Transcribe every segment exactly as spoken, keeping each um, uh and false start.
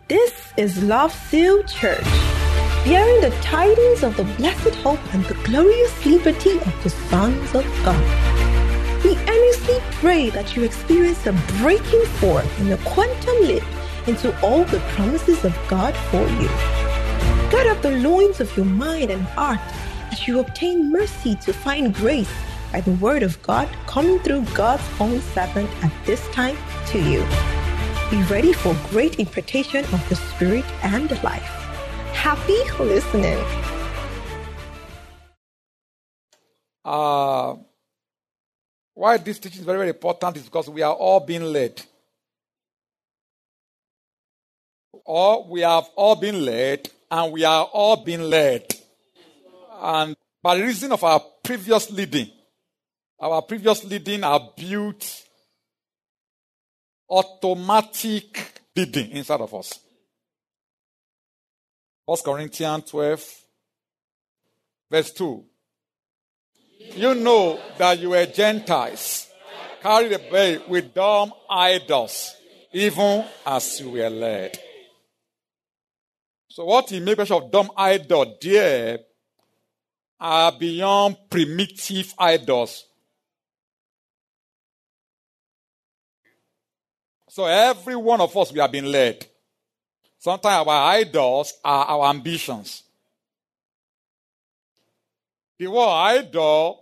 This is Love Seal Church, bearing the tidings of the blessed hope and the glorious liberty of the sons of God. We earnestly pray that you experience a breaking forth in a quantum leap into all the promises of God for you. Gird up the loins of your mind and heart as you obtain mercy to find grace by the word of God coming through God's own servant at this time to you. Be ready for great impartation of the Spirit and life. Happy listening. Uh, why this teaching is very, very important is because we are all being led. Or we have all been led, and we are all being led. And by reason of our previous leading, our previous leading are built automatic leading inside of us. First Corinthians twelve, verse two. You know that you were Gentiles, carried away with dumb idols, even as you were led. So what he made mention of dumb idol there are beyond primitive idols. So every one of us, we have been led. Sometimes our idols are our ambitions. The word idol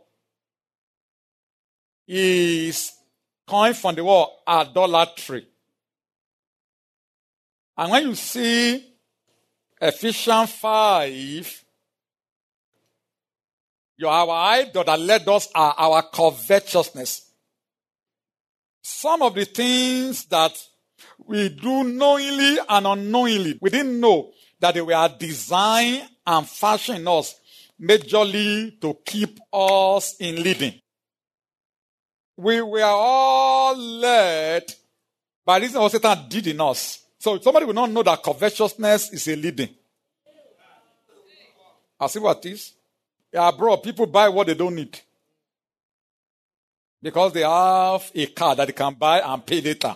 is coming from the word idolatry. And when you see Ephesians five, your our idol that led us are our covetousness. Some of the things that we do knowingly and unknowingly, we didn't know that they were designed and fashioned in us majorly to keep us in leading. We were all led by reason of what Satan did in us. So somebody will not know that covetousness is a leading. I see what it is. Yeah, bro, people buy what they don't need. Because they have a car that they can buy and pay later.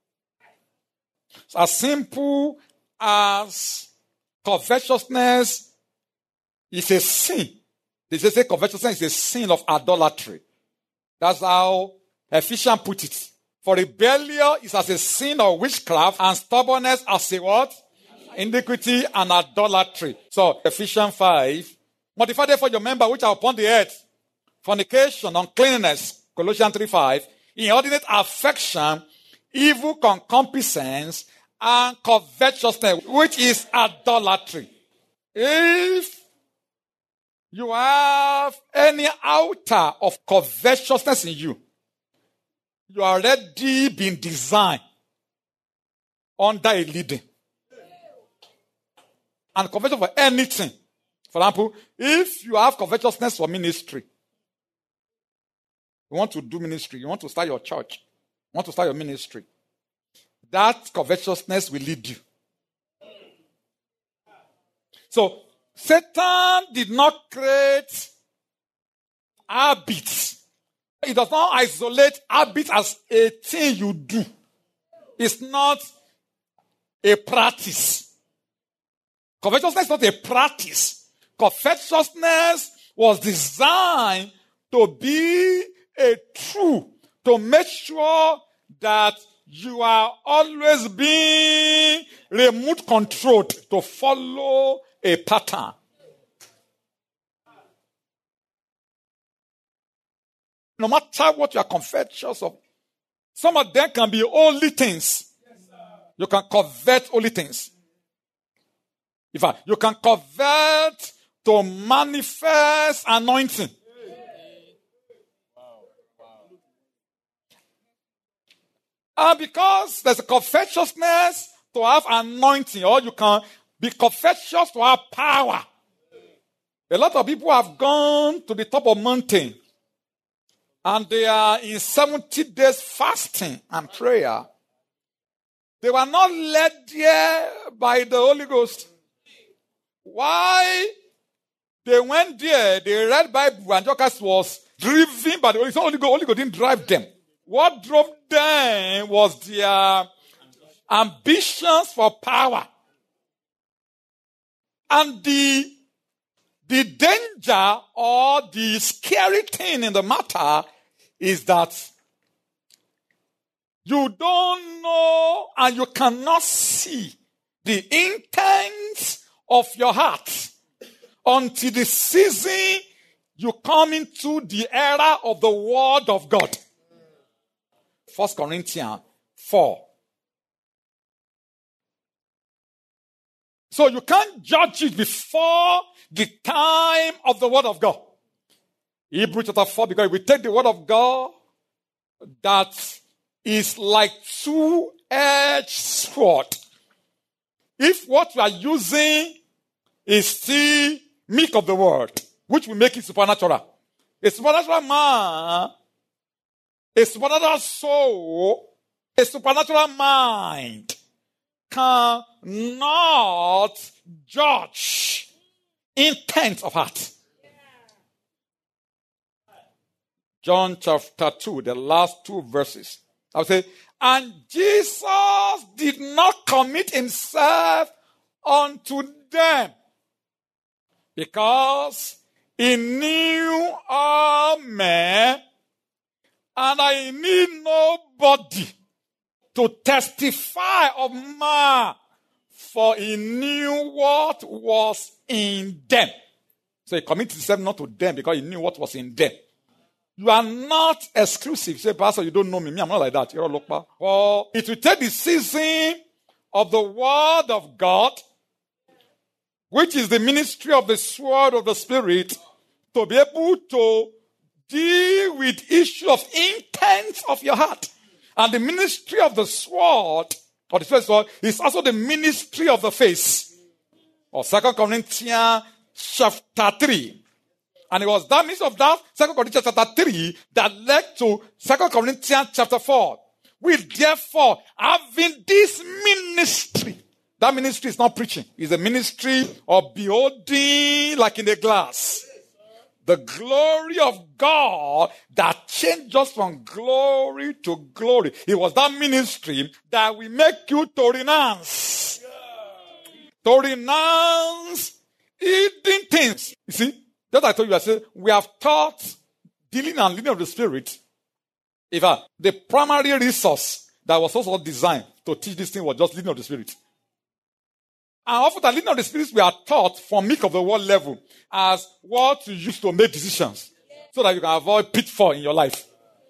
So as simple as covetousness is a sin. They say covetousness is a sin of idolatry. That's how Ephesians put it. For rebellion is as a sin of witchcraft, and stubbornness as a what? Iniquity and idolatry. So Ephesians five. Mortify therefore your member which are upon the earth. Fornication, uncleanness. Colossians three five, inordinate affection, evil concupiscence, and covetousness, which is idolatry. If you have any outer of covetousness in you, you are already been designed under a leading. And covetousness for anything. For example, if you have covetousness for ministry, you want to do ministry. You want to start your church. You want to start your ministry. That covetousness will lead you. So, Satan did not create habits. He does not isolate habits as a thing you do. It's not a practice. Covetousness is not a practice. Covetousness was designed to be a truth, to make sure that you are always being remote controlled to follow a pattern. No matter what you are covetous of, some of them can be holy things. You can covet holy things. In fact, you can covet to manifest anointing. And because there's a covetousness to have anointing, or you can be covetous to have power. A lot of people have gone to the top of mountain and they are in seventy days fasting and prayer. They were not led there by the Holy Ghost. Why? They went there, they read Bible, and Antiochus was driven by the Holy Ghost. Holy Ghost, Holy Ghost didn't drive them. What drove them was their ambitions for power. And the, the danger or the scary thing in the matter is that you don't know and you cannot see the intent of your heart until the season you come into the era of the Word of God. First Corinthians four. So you can't judge it before the time of the Word of God. Hebrews chapter four, because we take the Word of God that is like two-edged sword. If what you are using is still milk of the word, which will make it supernatural. A supernatural man, a supernatural soul, a supernatural mind cannot judge intent of heart. John chapter two, the last two verses. I would say, and Jesus did not commit himself unto them because he knew all men, and I need nobody to testify of man, for he knew what was in them. So he committed himself not to them because he knew what was in them. You are not exclusive. Say, Pastor, you don't know me. Me, I'm not like that. You're a local. Well, it will take the season of the Word of God, which is the ministry of the sword of the Spirit, to be able to deal with issue of intent of your heart. And the ministry of the sword, or the sword, is also the ministry of the face. Or Second Corinthians chapter three. And it was that ministry of that Second Corinthians chapter three that led to Second Corinthians chapter four. We therefore, having this ministry, that ministry is not preaching. It's a ministry of beholding like in a glass the glory of God that changed us from glory to glory. It was that ministry that will make you to renounce. To renounce hidden things. You see? That I told you, I said, we have taught dealing and leading of the Spirit. In fact, the primary resource that was also designed to teach this thing was just leading of the Spirit. And often the leading of the Spirit we are taught from milk of the world level as what you use to make decisions so that you can avoid pitfall in your life.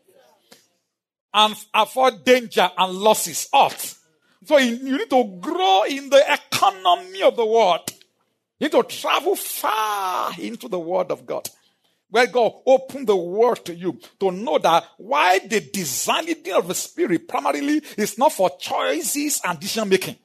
And avoid danger and losses. Ought. So you need to grow in the economy of the world. You need to travel far into the Word of God. Where God opened the Word to you to know that why the design leading of the Spirit primarily is not for choices and decision making.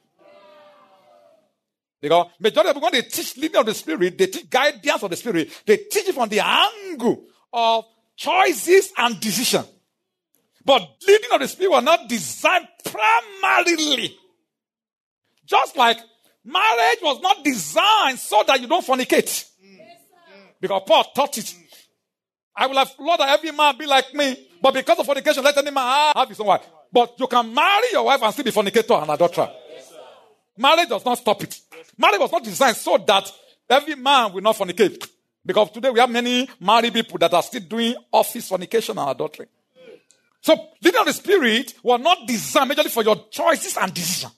Because majority of people, when they teach leading of the Spirit, they teach guidance of the Spirit. They teach it from the angle of choices and decision. But leading of the Spirit was not designed primarily. Just like marriage was not designed so that you don't fornicate. Because Paul taught it. I will have Lord that every man be like me. But because of fornication, let any man have his own wife. But you can marry your wife and still be fornicator and adulterer. Marriage does not stop it. Marriage was not designed so that every man will not fornicate. Because today we have many married people that are still doing office fornication and adultery. So, leading of the Spirit was not designed majorly for your choices and decisions.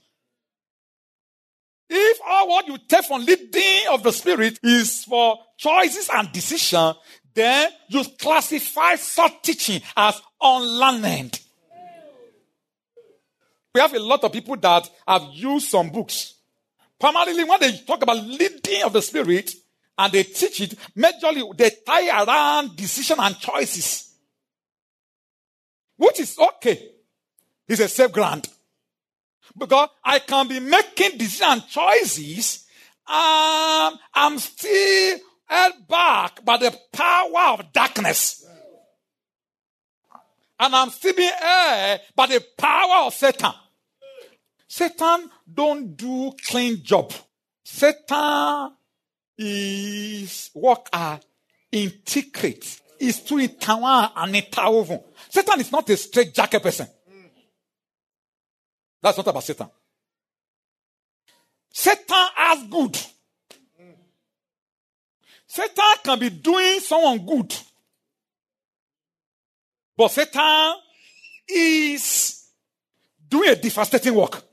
If all what you take from leading of the Spirit is for choices and decision, then you classify such teaching as unlearned. We have a lot of people that have used some books. Primarily when they talk about leading of the Spirit and they teach it, majorly they tie around decision and choices. Which is okay. It's a safe ground. Because I can be making decisions and choices and I'm still held back by the power of darkness. And I'm still being held by the power of Satan. Satan don't do clean job. Satan is what are integrate. Is to itawa and itawoven. Satan is not a straight jacket person. That's not about Satan. Satan has good. Satan can be doing someone good. But Satan is doing a devastating work.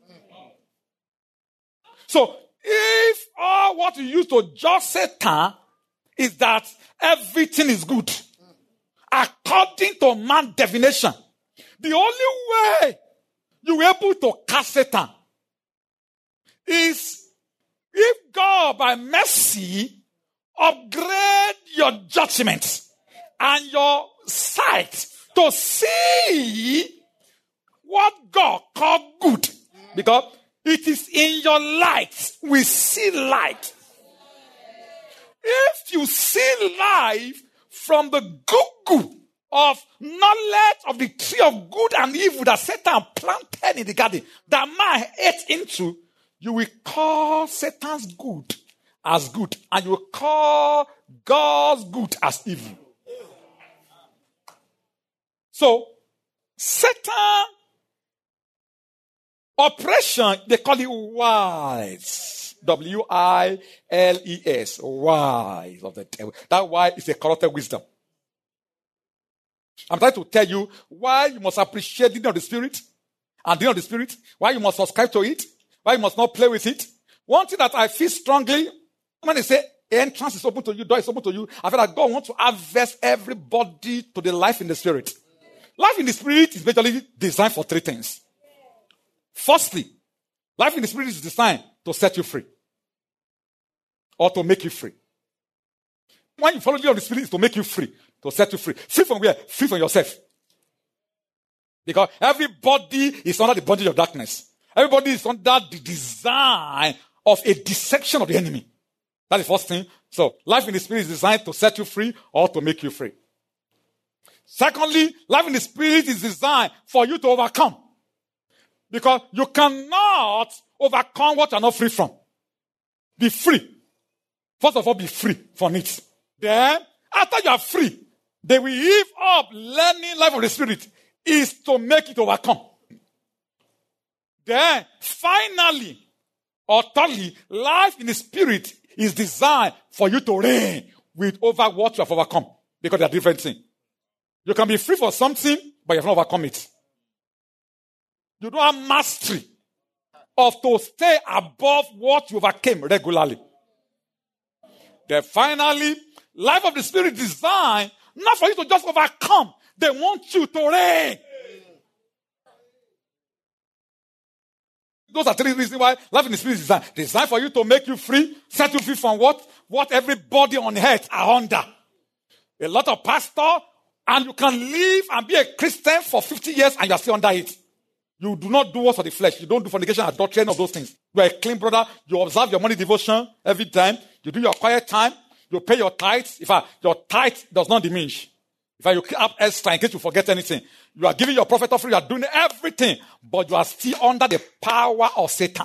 So, if all what you use to judge Satan is that everything is good, according to man's definition, the only way you're able to cast Satan is if God, by mercy, upgrade your judgment and your sight to see what God called good. Because it is in your light we see light. If you see life from the goo of knowledge of the tree of good and evil that Satan planted in the garden, that man ate into, you will call Satan's good as good, and you will call God's good as evil. So, Satan operation, they call it wise. W I L E S. Wise of the devil. That why is a corrupted wisdom. I'm trying to tell you why you must appreciate the name of the Spirit and the name of the Spirit, why you must subscribe to it, why you must not play with it. One thing that I feel strongly, when they say entrance is open to you, door is open to you, I feel that God wants to harvest everybody to the life in the Spirit. Life in the Spirit is basically designed for three things. Firstly, life in the Spirit is designed to set you free or to make you free. When you follow the law of the Spirit, it's to make you free, to set you free. Free from where? Free from yourself. Because everybody is under the bondage of darkness. Everybody is under the design of a deception of the enemy. That's the first thing. So, life in the Spirit is designed to set you free or to make you free. Secondly, life in the Spirit is designed for you to overcome. Because you cannot overcome what you're not free from. Be free. First of all, be free from it. Then, after you are free, they will give up learning life of the Spirit is to make it overcome. Then, finally, or thirdly, life in the Spirit is designed for you to reign with over what you have overcome. Because they are different things. You can be free for something, but you have not overcome it. You don't have mastery of to stay above what you overcame regularly. Then finally, life of the Spirit is designed not for you to just overcome. They want you to reign. Those are three reasons why life in the Spirit is designed. Designed for you to make you free, set you free from what? What everybody on earth are under. A lot of pastors, and you can live and be a Christian for fifty years and you are still under it. You do not do what's for the flesh. You don't do fornication, adultery, any of those things. You are a clean brother. You observe your morning devotion every time. You do your quiet time. You pay your tithes. In fact, your tithe does not diminish. In fact, you keep up extra in case you forget anything. You are giving your prophet offering. You are doing everything. But you are still under the power of Satan.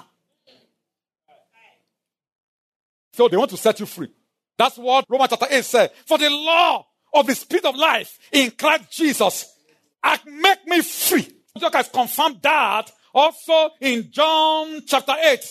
So they want to set you free. That's what Romans chapter eight said. For the law of the Spirit of life in Christ Jesus hath make me free. Jesus has confirmed that also in John chapter eight.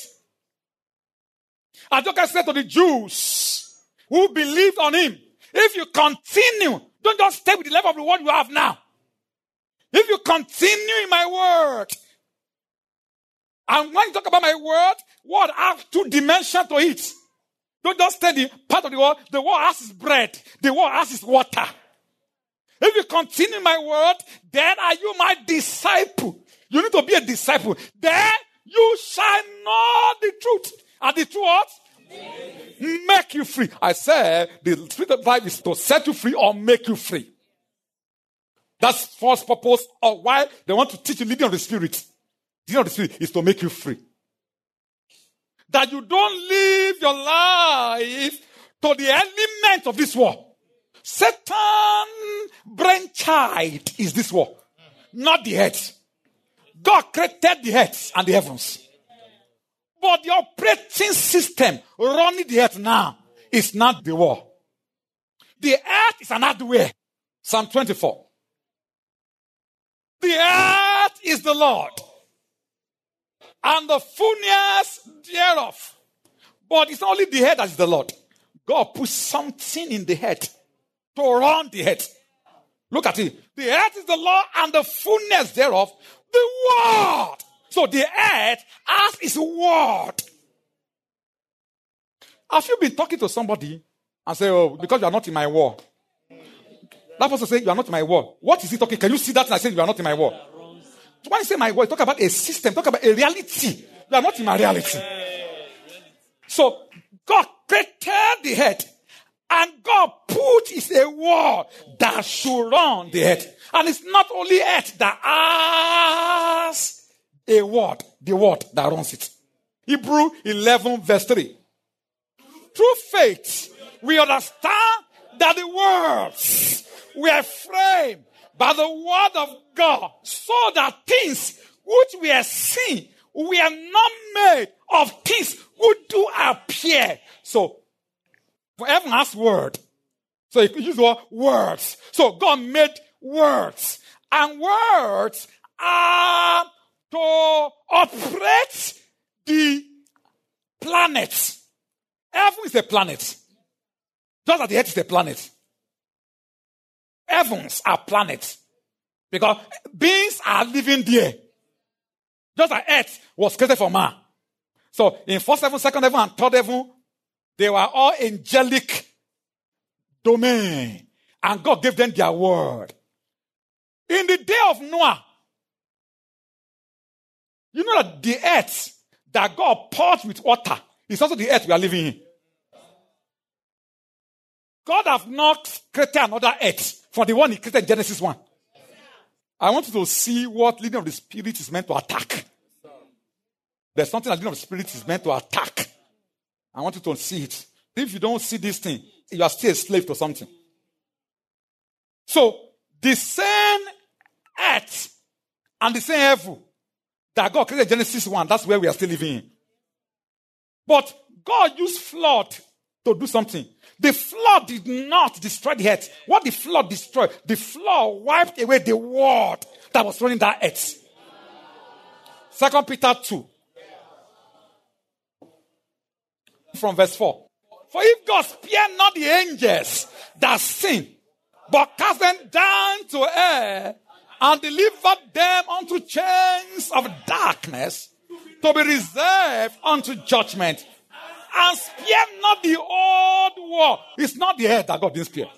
And Jesus said to the Jews who believed on him, if you continue, don't just stay with the level of the word you have now. If you continue in my word, and when you talk about my word, word has two dimensions to it. Don't just stay the part of the word. The word has its bread. The word has its water. If you continue my word, then are you my disciple. You need to be a disciple. Then you shall know the truth. And the truth what? Make you free. I said the Spirit of life is to set you free or make you free. That's first purpose of why they want to teach you leading of the Spirit. Leading of the Spirit is to make you free. That you don't live your life to the element of this world. Satan brainchild is this world, not the earth. God created the earth and the heavens. But the operating system running the earth now is not the world. The earth is an hardware. Psalm twenty-four. The earth is the Lord, and the fullness thereof. But it's not only the earth that is the Lord. God put something in the head to run the head. Look at it. The earth is the Lord and the fullness thereof, the word. So the earth has its word. Have you been talking to somebody and say, oh, because you are not in my word? That person say, you are not in my word. What is he talking? Can you see that? And I say, you are not in my word. So when I say my word, talk about a system, talk about a reality. You are not in my reality. So God created the head. And God put is a word that should run the head. And it's not only earth that has a word, the word that runs it. Hebrew eleven verse three. Through faith, we understand that the worlds were framed by the word of God, so that things which we are seen were not made of things which do appear. So, for heaven has word. So you could use the word words. So God made words. And words are to operate the planets. Heaven is a planet. Just as the earth is a planet. Heavens are planets. Because beings are living there. Just as earth was created for man. So in first heaven, second heaven, and third heaven, they were all angelic domain. And God gave them their word. In the day of Noah, you know that the earth that God poured with water is also the earth we are living in. God has not created another earth from the one he created in Genesis one. I want you to see what leading of the Spirit is meant to attack. There's something that leading of the Spirit is meant to attack. I want you to see it. If you don't see this thing, you are still a slave to something. So, the same earth and the same heaven that God created in Genesis one, that's where we are still living in. But God used flood to do something. The flood did not destroy the earth. What the flood destroyed? The flood wiped away the word that was running that earth. Second Peter two. From verse four. For if God spare not the angels that sin, but cast them down to air and delivered them unto chains of darkness to be reserved unto judgment, and spare not the old world. It's not the earth that God didn't spare.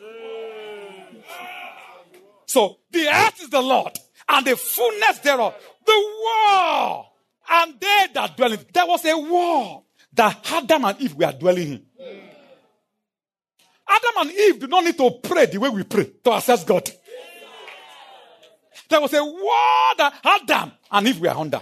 So the earth is the Lord, and the fullness thereof, the world, and they that dwell in it. There was a world that Adam and Eve were dwelling in. Adam and Eve do not need to pray the way we pray to access God. There was a world that Adam and Eve were under.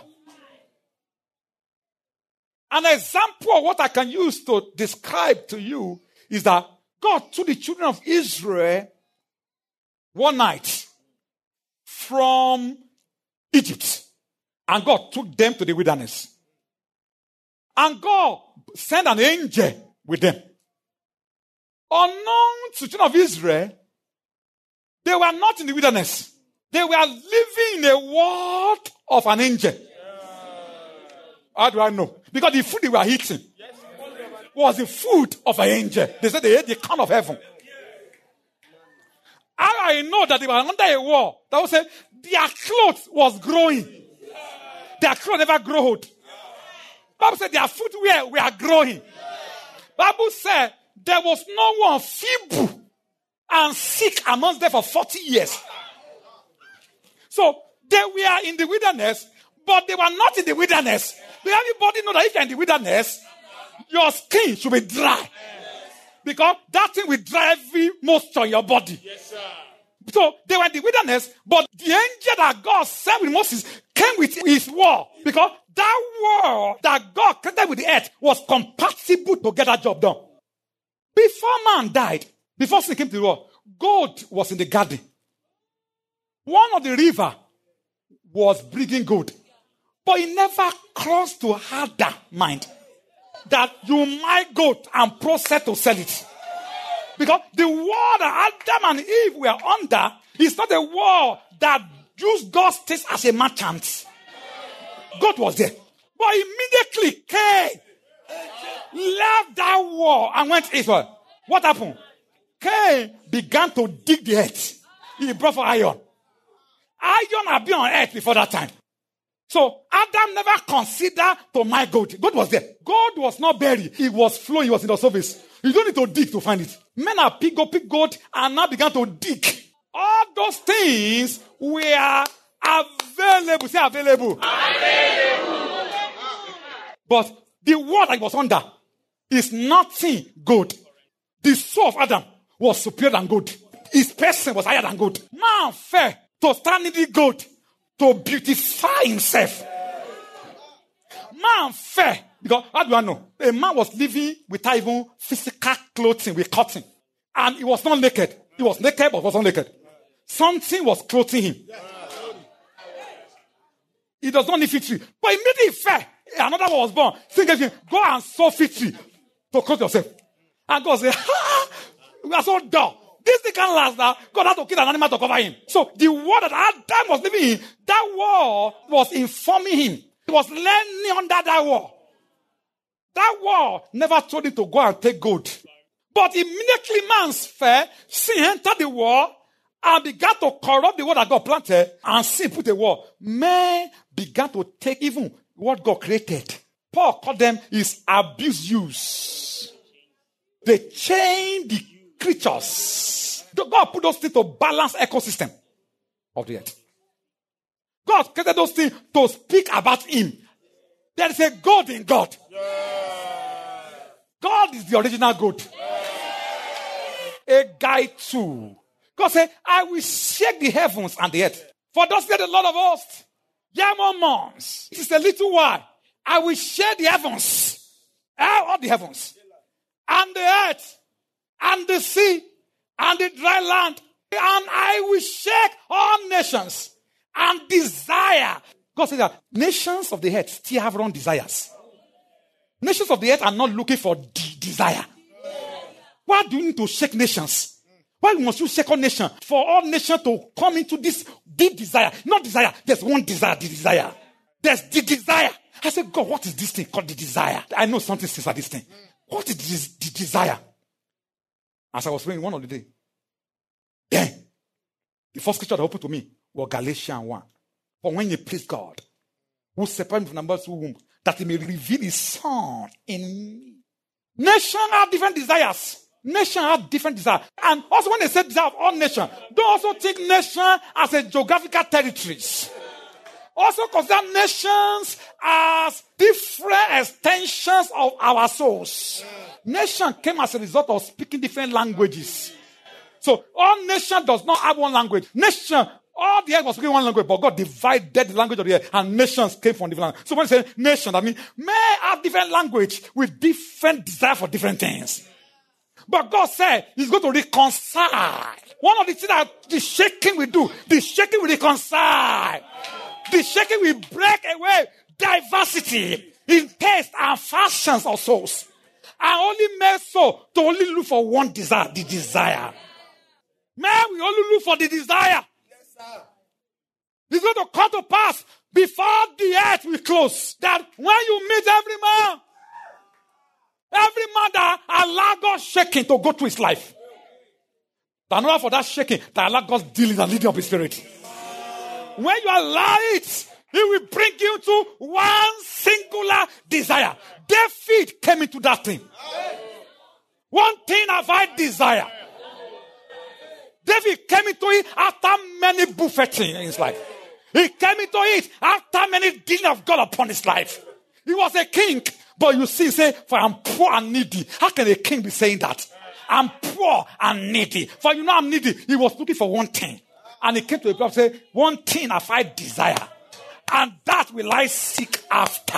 An example of what I can use to describe to you is that God took the children of Israel one night from Egypt, and God took them to the wilderness. And God sent an angel with them. Unknown to the children of Israel, they were not in the wilderness. They were living in a world of an angel. How do I know? Because the food they were eating was the food of an angel. They said they ate the corn of heaven. How I know that they were under a wall? That was say their clothes was growing. Their clothes never growed. Bible said their footwear were growing. Bible said there was no one feeble and sick amongst them for forty years. So they were in the wilderness, but they were not in the wilderness. Does everybody know that if you're in the wilderness, your skin should be dry? Because that thing will dry every moisture in your body. Yes, sir. So they were in the wilderness, but the angel that God sent with Moses came with his word. Because that word that God created with the earth was compatible to get that job done. Before man died, before sin came to the world, gold was in the garden. One of the river was bringing gold. But it never crossed to Adam mind that you might go and process to sell it. Because the world that Adam and Eve were under is not a world that used God's taste as a merchant. God was there. But immediately came, left that war and went to Israel. What happened? Cain began to dig the earth. He brought for iron. Iron had been on earth before that time. So Adam never considered to mine gold. God was there. God was not buried. It was flowing. It was in the surface. You don't need to dig to find it. Men have picked up, pick gold, and now began to dig. All those things were available. Say available. Available. But the word that was under is nothing good. The soul of Adam was superior than gold. His person was higher than gold. Man fell to stand in the gold to beautify himself. Man fell because, how do I know? A man was living without even physical clothing with cotton. And he was not naked. He was naked but was not naked. Something was clothing him. He does not need fig tree. But immediately he fell. Another one was born. Thinking, go and sow fig tree to clothe yourself. And God said, ha! We are so dull. This thing can't last now. God had to kill an animal to cover him. So the word that Adam was living in, that word was informing him. He was learning under that word. That word never told him to go and take gold. But immediately man's fell, sin entered the world and began to corrupt the word that God planted, and sin put the word. Man began to take even what God created. Paul called them his abuse use. They changed the creatures. God put those things to balance ecosystem of the earth. God created those things to speak about him. There is a God in God. Yeah. God is the original God. Yeah. A guy too. God said, I will shake the heavens and the earth. For thus said the Lord of hosts, yea, more months. It is a little while. I will shake the heavens. All the heavens. And the earth. And the sea. And the dry land. And I will shake all nations. And desire. God said that nations of the earth still have wrong desires. Nations of the earth are not looking for de- desire. Why do you need to shake nations? Why must you shake all nations? For all nations to come into this deep desire. Not desire. There's one desire, the desire. There's the desire. I said, God, what is this thing called the desire? I know something says like this thing. What is this, the desire? As I was praying one of the day, then the first scripture that opened to me was Galatians one. For when you please God, who separated me from the mother's womb, that he may reveal his son in me. Nations have different desires. Nations have different desires. And also when they say desire of all nations, don't also take nation as a geographical territories. Also consider nations as different extensions of our souls. Nation came as a result of speaking different languages. So all nation does not have one language. Nation, all the earth was speaking one language, but God divided the language of the earth, and nations came from different languages. So when you say nation, I mean, may have different language with different desire for different things. But God said he's going to reconcile. One of the things that the shaking will do, the shaking will reconcile. The shaking will break away diversity in taste and fashions of souls. And only make so to only look for one desire, the desire. Man, we only look for the desire. Yes, sir. It's going to come to pass before the earth will close. That when you meet every man, every man that allow God shaking to go through his life. That not for that shaking, that allow God's dealing and leading of his spirit. When you allow it, he will bring you to one singular desire. David came into that thing. One thing have I desire. David came into it after many buffeting in his life. He came into it after many dealing of God upon his life. He was a king. But you see, say, for I'm poor and needy. How can a king be saying that? I'm poor and needy. For you know I'm needy. He was looking for one thing. And he came to the prophet and said, one thing have I desire. And that will I seek after.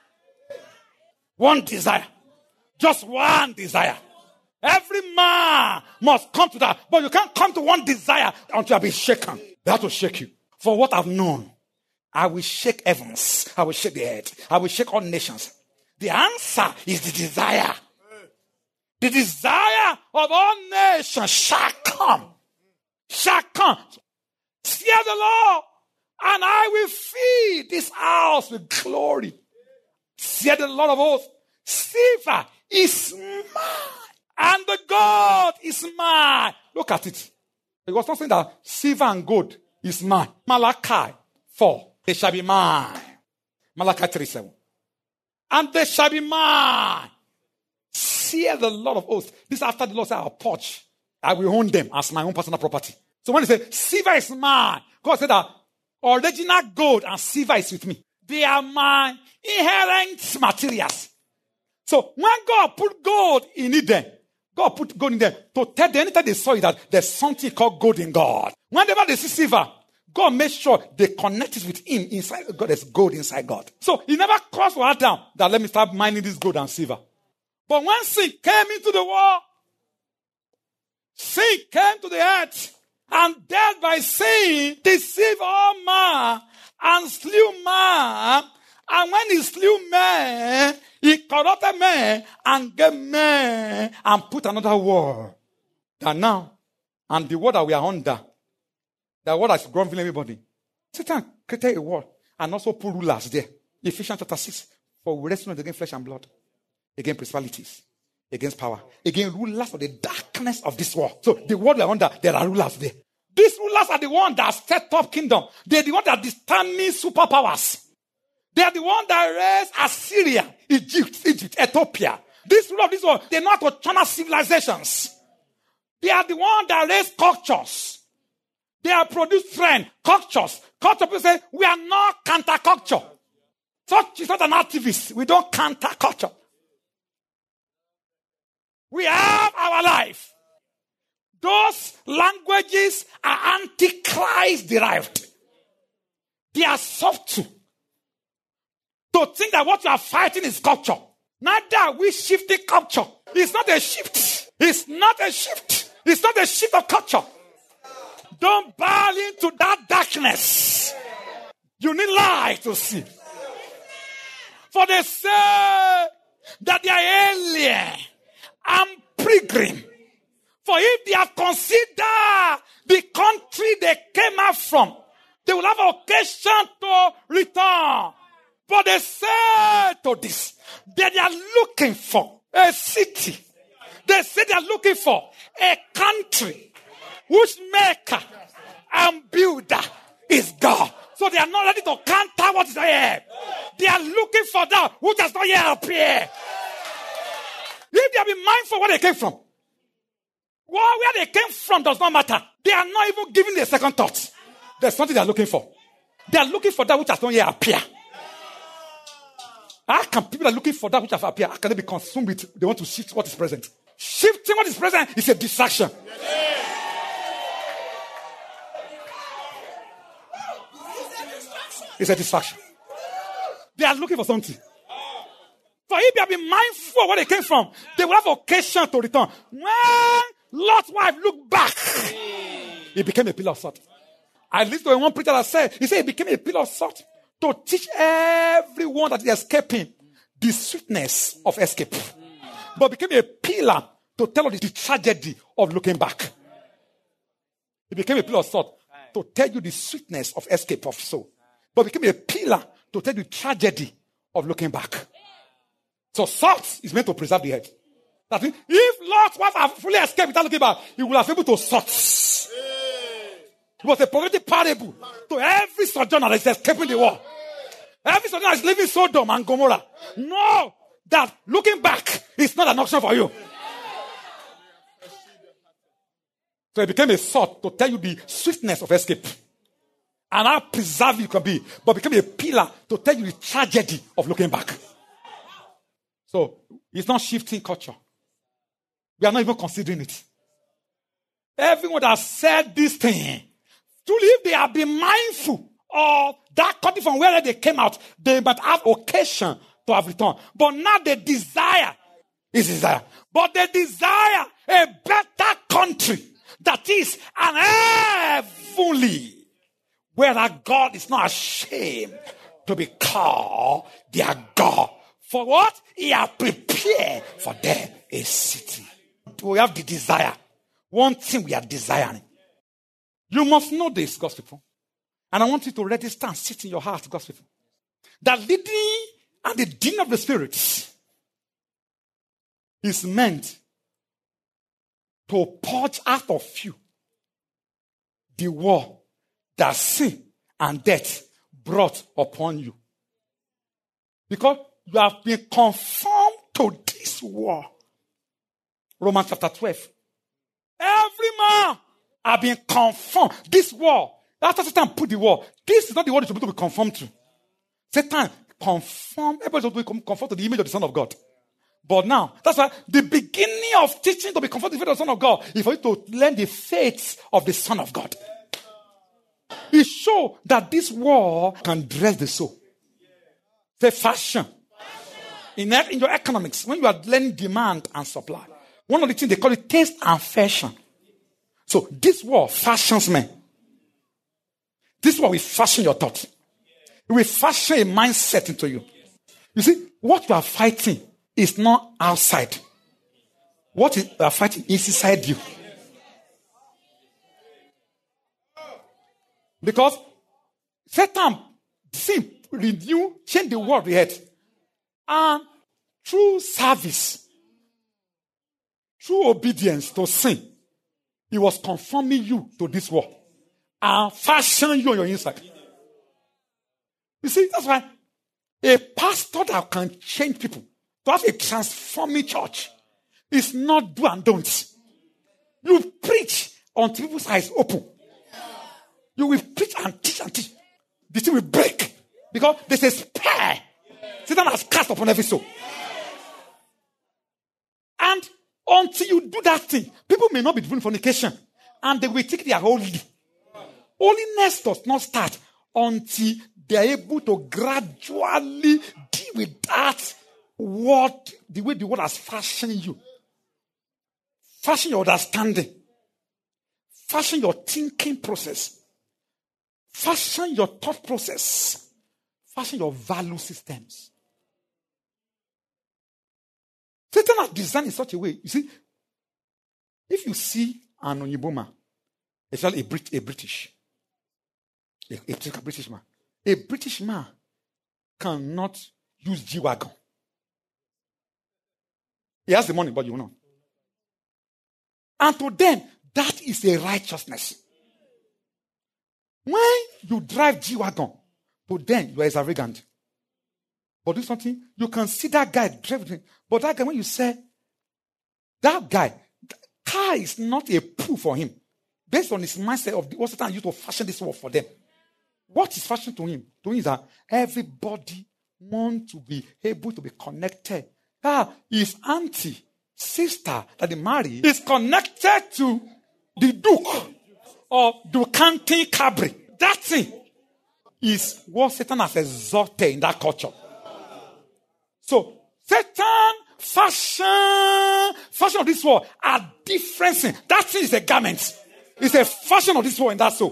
One desire. Just one desire. Every man must come to that. But you can't come to one desire until you have been shaken. They have to shake you. For what I've known, I will shake heavens. I will shake the earth. I will shake all nations. The answer is the desire. The desire of all nations shall come. Shall come. Fear the Lord, and I will feed this house with glory. Fear the Lord of hosts. Silver is mine, And the gold is mine. Look at it. It was not saying that silver and gold is mine. Malachi four. They shall be mine. Malachi three seven. And they shall be mine. Fear the Lord of hosts. This after the Lord said, I'll purge. I will own them as my own personal property. So when he said, silver is mine, God said that original gold and silver is with me. They are my inherent materials. So when God put gold in Eden, God put gold in there to tell them anytime they saw it that there's something called gold in God. Whenever they see silver, God made sure they connect it with him inside God. There's gold inside God. So he never crossed for Adam that let me start mining this gold and silver. But when sin came into the world, sin came to the earth, and death by sin deceived all man and slew man. And when he slew man, he corrupted man and gave man and put another world. That now, and the world that we are under, the world that's grumbling everybody. Satan created a world and also put rulers there. Ephesians chapter six. For we wrestle not against flesh and blood, against principalities, against power, against rulers of the darkness of this world. So the world we are under, there are rulers there. These rulers are the ones that set up kingdom. They're the ones that determine superpowers. They are the ones that raised Assyria, Egypt, Egypt, Ethiopia. These rulers of this world, they're not autonomous civilizations. They are the ones that raised cultures. They have produced trends, cultures. Culture people say, we are not counterculture. Such is not an activist. We don't counter culture. We have our life. Those languages are antichrist derived. They are subtle. To think that what you are fighting is culture. Neither are we shifting culture. It's not a shift. It's not a shift. It's not a shift of culture. Don't buy into that darkness. You need light to see. For they say that they are alien and pilgrim. For if they have considered the country they came out from, they will have occasion to return. But they say to this, that they are looking for a city. They say they are looking for a country whose maker and builder is God. So they are not ready to counter what is here. They are looking for that which has not yet appeared. If they have been mindful of where they came from, well, where they came from does not matter. They are not even giving a second thought. There's something they are looking for. They are looking for that which has not yet appeared. How can people that are looking for that which has appeared, how can they be consumed with, they want to shift what is present? Shifting what is present is a distraction. It's a distraction. They are looking for something. For if they have been mindful of where they came from, they will have occasion to return. When Lot's wife looked back, he became a pillar of salt. I listened to one preacher that said, he said he became a pillar of salt to teach everyone that is escaping the sweetness of escape. But became a pillar to tell us the tragedy of looking back. He became a pillar of salt to tell you the sweetness of escape of soul. But became a pillar to tell you the tragedy of looking back. So salt is meant to preserve the head. That means if Lot's wife had fully escaped without looking back, he would have been able to salt. It was a prophetic parable to every sojourner that is escaping the war. Every sojourner is leaving Sodom and Gomorrah. Know that looking back is not an option for you. So it became a salt to tell you the sweetness of escape. And how preserved you can be. But became a pillar to tell you the tragedy of looking back. So it's not shifting culture. We are not even considering it. Everyone that said this thing, truly if they have been mindful of that country from where they came out, they might have occasion to have returned. But now they desire is desire. But they desire a better country that is an heavenly, where that God is not ashamed to be called their God. For what? He has prepared for them a city. We have the desire. One thing we are desiring. You must know this, God's people. And I want you to register and sit in your heart, God's people. That leading and the dealing of the Spirit is meant to purge out of you the war that sin and death brought upon you. Because you have been conformed to this war. Romans chapter twelve. Every man have been conformed. This war, after Satan put the war, this is not the war that you're supposed to be conformed to. Satan conformed, everybody's supposed to be conformed to the image of the Son of God. But now, that's why the beginning of teaching to be conformed to the faith of the Son of God is for you to learn the faith of the Son of God. It shows that this war can dress the soul. The fashion. In, in your economics, when you are learning demand and supply, one of the things they call it taste and fashion. So this war fashions men. This war will fashion your thought. It will fashion a mindset into you. You see, what you are fighting is not outside. What you are fighting is inside you. Because Satan, sin, renew, change the world we had. And through service, through obedience to sin, he was conforming you to this world and fashioning you on your inside. You see, that's why a pastor that can change people, to have a transforming church, is not do and don't. You preach until people's eyes open. You will preach and teach and teach. The thing will break. Because there's a spell Satan has cast upon every soul. And until you do that thing, people may not be doing fornication. And they will think they are holy. Holiness does not start until they are able to gradually deal with that word, the way the word has fashioned you. Fashion your understanding. Fashion your thinking process. Fashion your thought process. Fashion your value systems. Satan has designed in such a way. You see, if you see an Onyiboma, especially a, Brit- a British, a, a, a British man, a British man cannot use G-Wagon. He has the money, but you will not. And to them, that is a righteousness. When you drive G-Wagon, to them, you are extravagant. But do something, you can see that guy driving. But that guy, when you say, that guy, car is not a proof for him. Based on his mindset of the, what Satan used to fashion this world for them. What is fashion to him? To him is that everybody wants to be able to be connected. Ah, his auntie, sister that they marry is connected to the Duke of Ducantin Cabri. That thing is what Satan has exalted in that culture. So, Satan, fashion, fashion of this world are different things. That thing is a garment. It's a fashion of this world and that's so.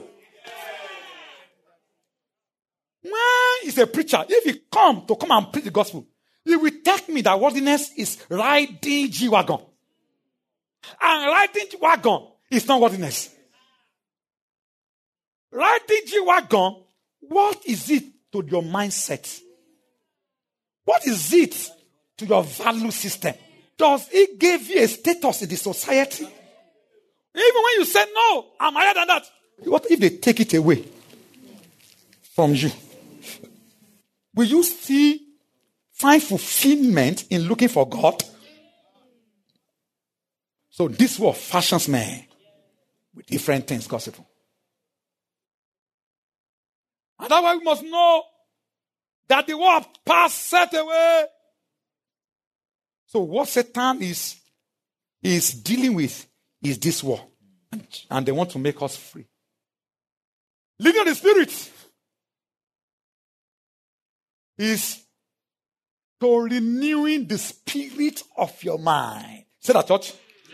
When he's a preacher, if he come to come and preach the gospel, he will tell me that worthiness is riding G-Wagon. And riding G-Wagon is not worthiness. Riding G-Wagon, what is it to your mindset? What is it to your value system? Does it give you a status in the society? Even when you say, no, I'm higher than that. What if they take it away from you? Will you still find fulfillment in looking for God? So this world fashions men with different things, gospel. And that's why we must know that the world passed set away. So what Satan is, is dealing with is this war. And, and they want to make us free. Living of the Spirit is to renewing the spirit of your mind. Say that, church.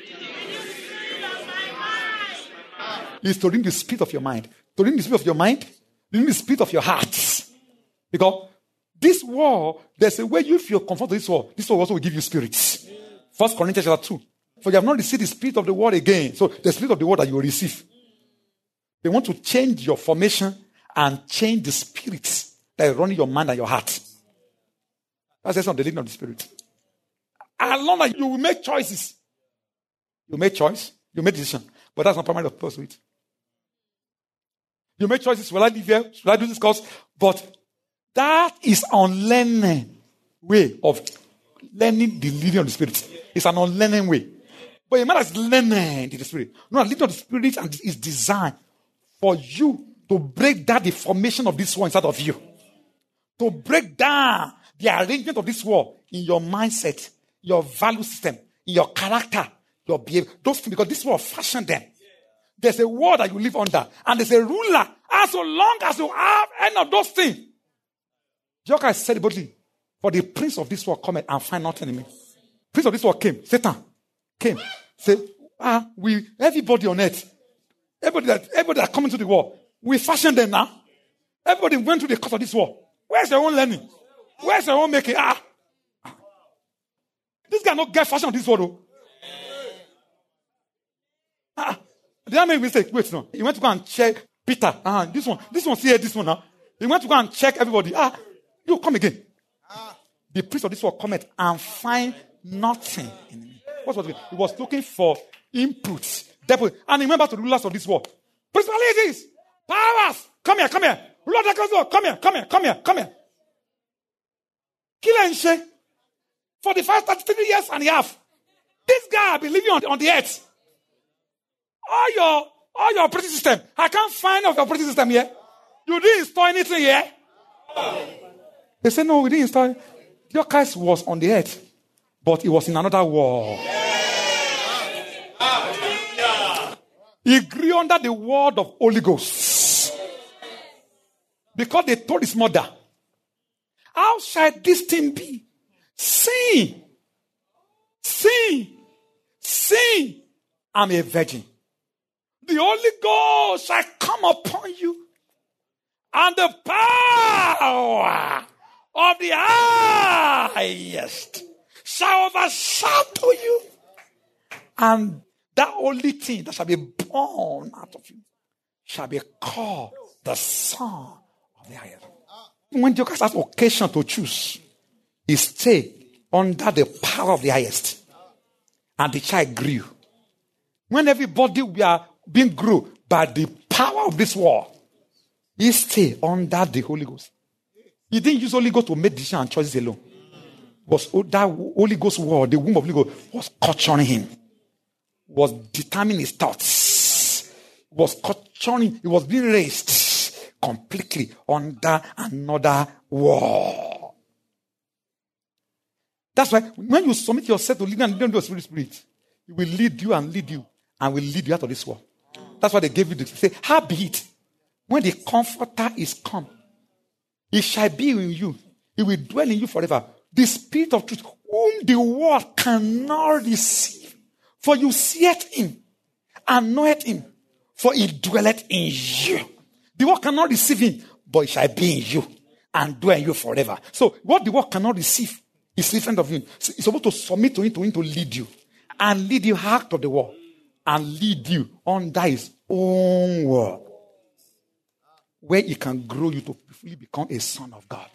Is to renew the spirit of your mind. To renew the spirit of your mind, renew the spirit of your heart. Because this war, there's a way you feel comfortable with this war. This war also will give you spirits. First Corinthians chapter two. For you have not received the spirit of the world again. So the spirit of the world that you will receive. They want to change your formation and change the spirits that are running your mind and your heart. That's not the leading of the spirit. As long as you will make choices. You make choice. You make decision. But that's not primary pursuit. You make choices. Will I live here? Should I do this course? But that is unlearning way of learning the leading of the Spirit. It's an unlearning way. But a man that's learning the Spirit. No, leading of the Spirit and is designed for you to break down the formation of this war inside of you. To break down the arrangement of this war in your mindset, your value system, in your character, your behavior. Those things, because this war fashioned them. There's a war that you live under, and there's a ruler. And so long as you have any of those things, Joker said boldly, for the prince of this war come and find nothing in me. Prince of this war came, Satan came, said, ah, we everybody on earth, everybody that everybody that come into the war, we fashion them now. Everybody went through the course of this war. Where's your own learning? Where's your own making? Ah, this guy not get fashion on this war though. Ah, did I make a mistake? Wait, no. He went to go and check Peter. Ah, this one, this one, see here, this one now. He went to go and check everybody. Ah, you come again. Ah. The priest of this war come and find nothing in him. What was it? He was looking for inputs, deposit, and he went back to the rulers of this war. Principalities, powers, come here, come here. Lord, come here, come here, come here, come here. Kill and shake. For the first thirty-three years and a half, this guy has been living on, on the earth. All your, all your operating system. I can't find of your operating system here. You didn't install anything here. They said, no, we didn't install. Your Christ was on the earth, but it was in another world. He grew under the word of Holy Ghost. Because they told his mother, how shall this thing be? Sing. Sing. Sing. I'm a virgin. The Holy Ghost shall come upon you. And the power of the highest shall overshadow you. And that only thing that shall be born out of you shall be called the Son of the highest. When Jesus has occasion to choose, he stayed under the power of the highest. And the child grew. When everybody were being grew by the power of this world, he stayed under the Holy Ghost. He didn't use Holy Ghost to make decisions and choices alone. Was that Holy Ghost word, the womb of Holy Ghost, was culturing him. Was determining his thoughts. Was culturing, he was being raised completely under another wall. That's why when you submit yourself to leading and leading the Spirit, Spirit, He will lead you and lead you and will lead you out of this world. That's why they gave you the say, how be it when the Comforter is come, He shall be in you. He will dwell in you forever. The Spirit of truth, whom the world cannot receive, for you seeth Him and knoweth Him, for He dwelleth in you. The world cannot receive Him, but He shall be in you and dwell in you forever. So what the world cannot receive is different of Him. So it's supposed to submit to Him, to Him to lead you and lead you out of the world and lead you under His own word, where He can grow you to fully become a son of God.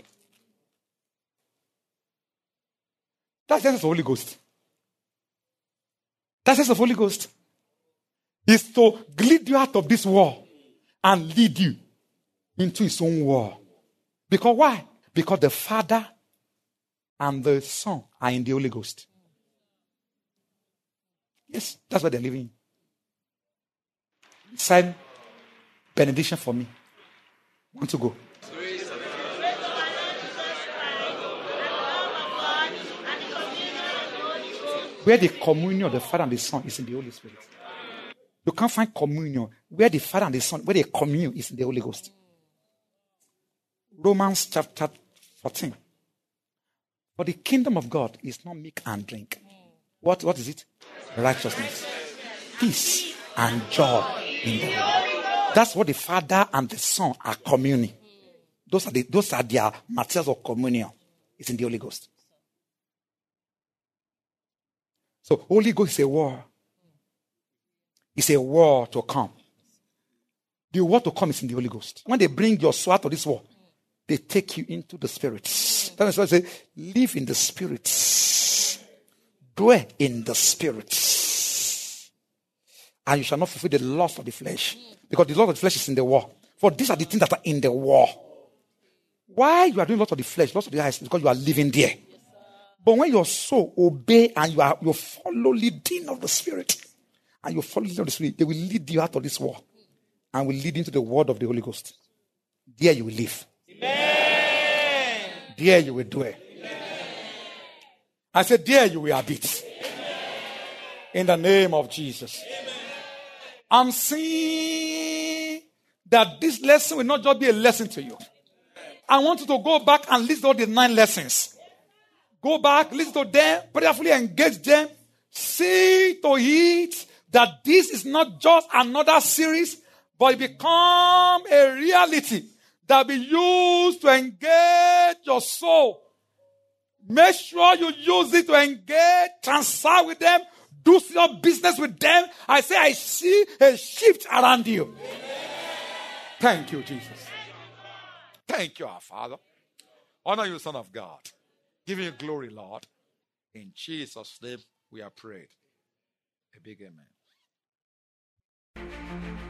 That's the essence of Holy Ghost. That's the essence of Holy Ghost. Is to lead you out of this world and lead you into His own world. Because why? Because the Father and the Son are in the Holy Ghost. Yes, that's what they're living. Sign benediction for me. Want to go? Where the communion of the Father and the Son is in the Holy Spirit. You can't find communion where the Father and the Son, where the communion is in the Holy Ghost. Romans chapter fourteen. But the kingdom of God is not meat and drink. What, what is it? Righteousness, peace, and joy in the Holy. That's what the Father and the Son are communing. Those are the, those are their materials of communion. It's in the Holy Ghost. So Holy Ghost is a war. It's a war to come. The war to come is in the Holy Ghost. When they bring your soul out of this war, they take you into the Spirit. That's why I say, live in the Spirit. Dwell in the Spirit. and you shall not fulfill the lust of the flesh. Because the lust of the flesh is in the war. For these are the things that are in the war. Why you are doing lust of the flesh, lust of the eyes, because you are living there. But when your soul obey and you are you follow leading of the Spirit, and you follow leading of the Spirit, they will lead you out of this war and will lead into the word of the Holy Ghost. There you will live. Amen. There you will dwell. I said, there you will habit. In the name of Jesus. Amen. I'm seeing that this lesson will not just be a lesson to you. I want you to go back and listen to all the nine lessons. Go back, listen to them, prayerfully engage them. See to it that this is not just another series, but it become a reality that will be used to engage your soul. Make sure you use it to engage, transact with them, do your business with them. I say, I see a shift around you. Amen. Thank you, Jesus. Thank you, our Father. Honor you, Son of God. Give you glory, Lord. In Jesus' name, we are prayed. A big amen.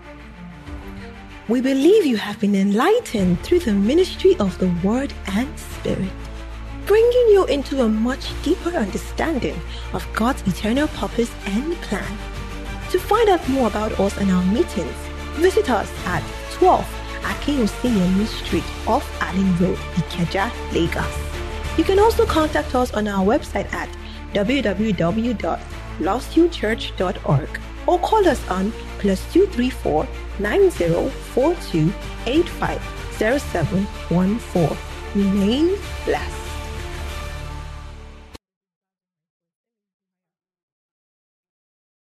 We believe you have been enlightened through the ministry of the Word and Spirit, bringing you into a much deeper understanding of God's eternal purpose and plan. To find out more about us and our meetings, visit us at twelve Akinwusinyanwu Street off Allen Road, Ikeja, Lagos. You can also contact us on our website at w w w dot lost you church dot org or call us on plus two three four nine zero four two eight five zero seven one four. Remain blessed.